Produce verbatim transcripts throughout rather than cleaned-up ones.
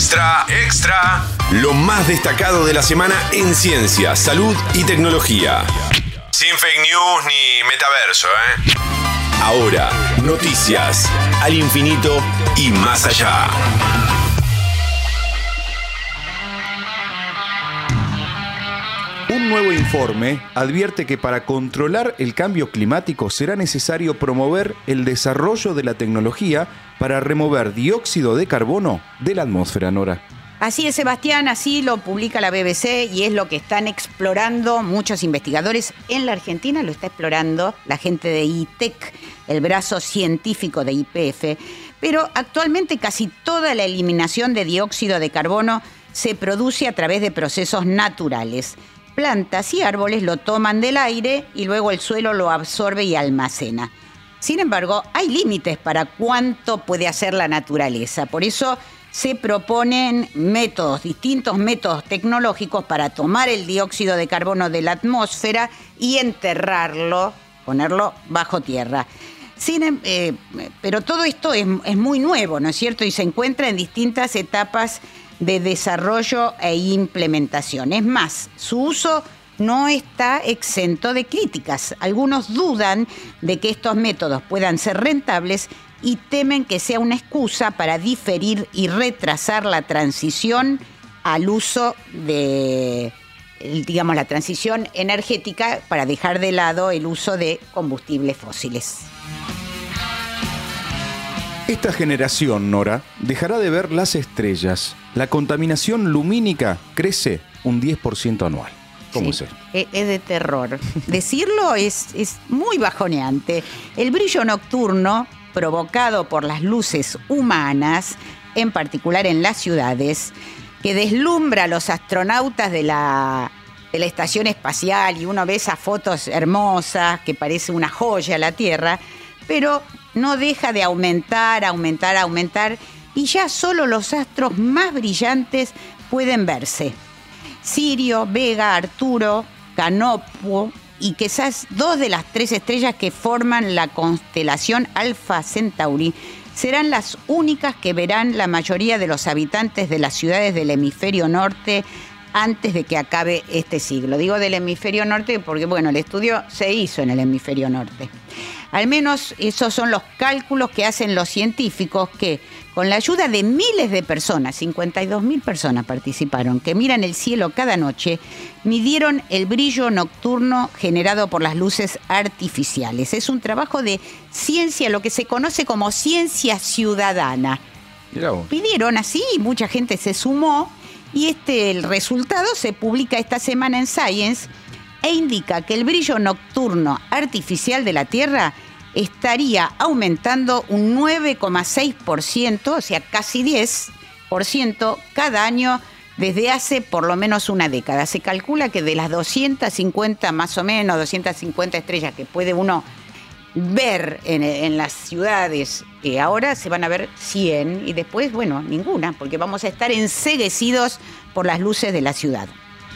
Extra, extra. Lo más destacado de la semana en ciencia, salud y tecnología. Sin fake news ni metaverso, ¿eh? Ahora, noticias al infinito y más allá. Un nuevo informe advierte que para controlar el cambio climático será necesario promover el desarrollo de la tecnología para remover dióxido de carbono de la atmósfera, Nora. Así es, Sebastián, así lo publica la B B C y es lo que están explorando muchos investigadores. En la Argentina lo está explorando la gente de I T E C, el brazo científico de Y P F. Pero actualmente casi toda la eliminación de dióxido de carbono se produce a través de procesos naturales. Plantas y árboles lo toman del aire y luego el suelo lo absorbe y almacena. Sin embargo, hay límites para cuánto puede hacer la naturaleza. Por eso se proponen métodos, distintos métodos tecnológicos para tomar el dióxido de carbono de la atmósfera y enterrarlo, ponerlo bajo tierra. Sin, eh, pero todo esto es, es muy nuevo, ¿no es cierto? Y se encuentra en distintas etapas de desarrollo e implementación. Es más, su uso no está exento de críticas. Algunos dudan de que estos métodos puedan ser rentables y temen que sea una excusa para diferir y retrasar la transición al uso de, digamos, la transición energética para dejar de lado el uso de combustibles fósiles. Esta generación, Nora, dejará de ver las estrellas. La contaminación lumínica crece un diez por ciento anual. ¿Cómo sí, es esto? Es de terror. Decirlo es, es muy bajoneante. El brillo nocturno, provocado por las luces humanas, en particular en las ciudades, que deslumbra a los astronautas de la, de la estación espacial y uno ve esas fotos hermosas que parece una joya la Tierra, pero no deja de aumentar, aumentar, aumentar, y ya solo los astros más brillantes pueden verse. Sirio, Vega, Arturo, Canopo y quizás dos de las tres estrellas que forman la constelación Alfa Centauri serán las únicas que verán la mayoría de los habitantes de las ciudades del hemisferio norte antes de que acabe este siglo. Digo del hemisferio norte porque, bueno, el estudio se hizo en el hemisferio norte. Al menos esos son los cálculos que hacen los científicos que, con la ayuda de miles de personas, cincuenta y dos mil personas participaron, que miran el cielo cada noche, midieron el brillo nocturno generado por las luces artificiales. Es un trabajo de ciencia, lo que se conoce como ciencia ciudadana. Pidieron así, mucha gente se sumó, y este, el resultado se publica esta semana en Science e indica que el brillo nocturno artificial de la Tierra estaría aumentando un nueve coma seis por ciento, o sea, casi diez por ciento cada año desde hace por lo menos una década. Se calcula que de las doscientas cincuenta, más o menos, doscientas cincuenta estrellas que puede uno ver en, en las ciudades, eh, ahora se van a ver cien y después, bueno, ninguna, porque vamos a estar enceguecidos por las luces de la ciudad.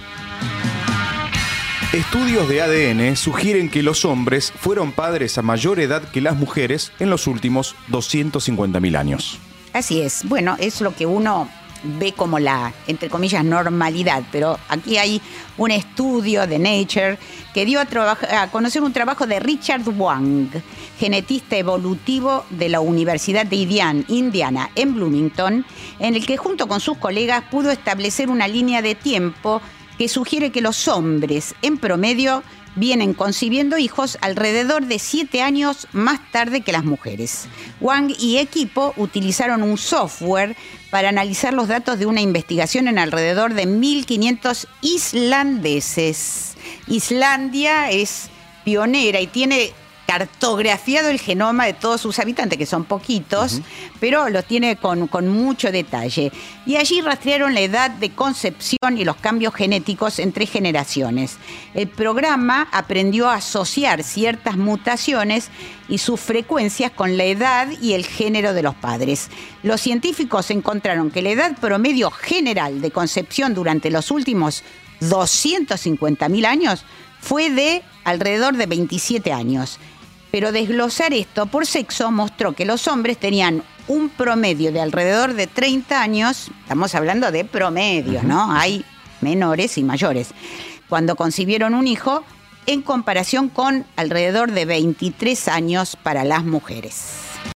Estudios de A D N sugieren que los hombres fueron padres a mayor edad que las mujeres en los últimos doscientos cincuenta mil años. Así es. Bueno, es lo que uno ve como la, entre comillas, normalidad, pero aquí hay un estudio de Nature que dio a, traba- a conocer un trabajo de Richard Wang, genetista evolutivo de la Universidad de Indiana en Bloomington, en el que junto con sus colegas pudo establecer una línea de tiempo que sugiere que los hombres, en promedio, vienen concibiendo hijos alrededor de siete años más tarde que las mujeres. Wang y equipo utilizaron un software para analizar los datos de una investigación en alrededor de mil quinientos islandeses. Islandia es pionera y tiene cartografiado el genoma de todos sus habitantes, que son poquitos, uh-huh. pero lo tiene con, con mucho detalle. Y allí rastrearon la edad de concepción y los cambios genéticos entre generaciones. El programa aprendió a asociar ciertas mutaciones y sus frecuencias con la edad y el género de los padres. Los científicos encontraron que la edad promedio general de concepción durante los últimos doscientos cincuenta mil años fue de alrededor de veintisiete años. Pero desglosar esto por sexo mostró que los hombres tenían un promedio de alrededor de treinta años, estamos hablando de promedios, ¿no? Hay menores y mayores, cuando concibieron un hijo, en comparación con alrededor de veintitrés años para las mujeres.